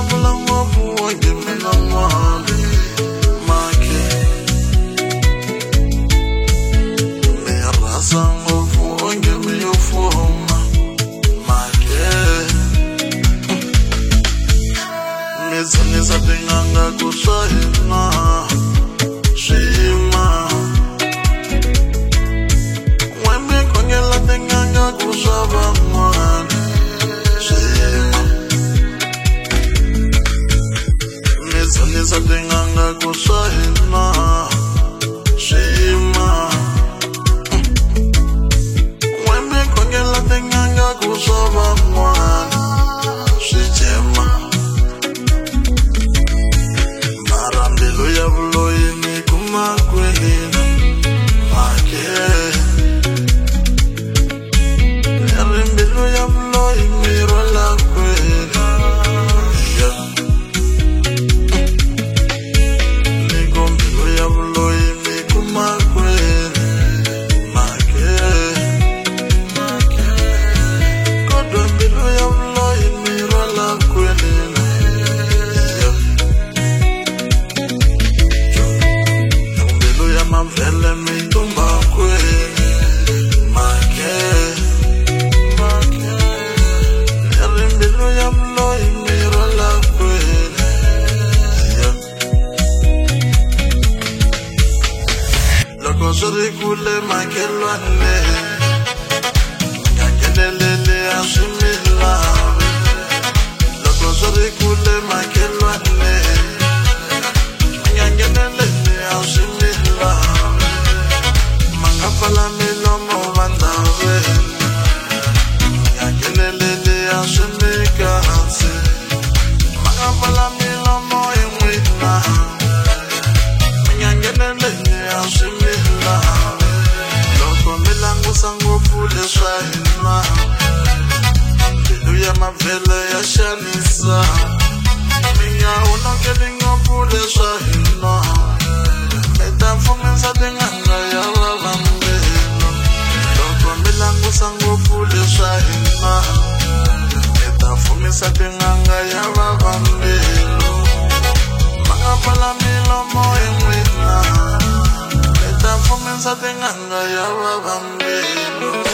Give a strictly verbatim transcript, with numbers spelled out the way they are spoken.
vula ngopfu wa ngemela n'wali make mi rhandza ngopfu onge mi yo fuma make mi dzunisa tin'anga ku swa hina swiyima n'we mi khongela tin'anga ku swa van'wana swiyima mi dzunisa tin'anga ku swa hina swiyima n'we mi khongela tin'anga ku swa van'wana swi jema mara mbilu ya vuloyi mi kuma kwelina make leri mbilu ya vuloyi mi rhwala kwela niko mbilu ya vuloyi mi kuma kwela make kodwa mbilu ya vuloyi mi rhwala kwelina mbilu ya mavele mi tumba kwela make leri mbilu ya vuloyi mi rhwala kwela loko swi ri kule makelwane nga ngheneleli a swi mi lavi loko swi ri kule makelwane nga ngheneleli a swi mi lavi ma nga pfala milomo va ndhaveni nga ngheneleli a swi mi kasi ma nga pfala milomo hi n'wina nga ngheneleli a swi mi lavi loko mi langusa ngopfu leswa hina mbilu ya mavhele ya xanisa mi nga hunokeli ngopfu leswa hina mi ta pfumisa tin'anga ya vava mbilu loko mi langusa ngopfu leswa hina mi ta pfumisa tin'anga ya vava mbilu ma nga pfala milomo hi n'wina mi ta pfumisa tin'anga ya vava mbilu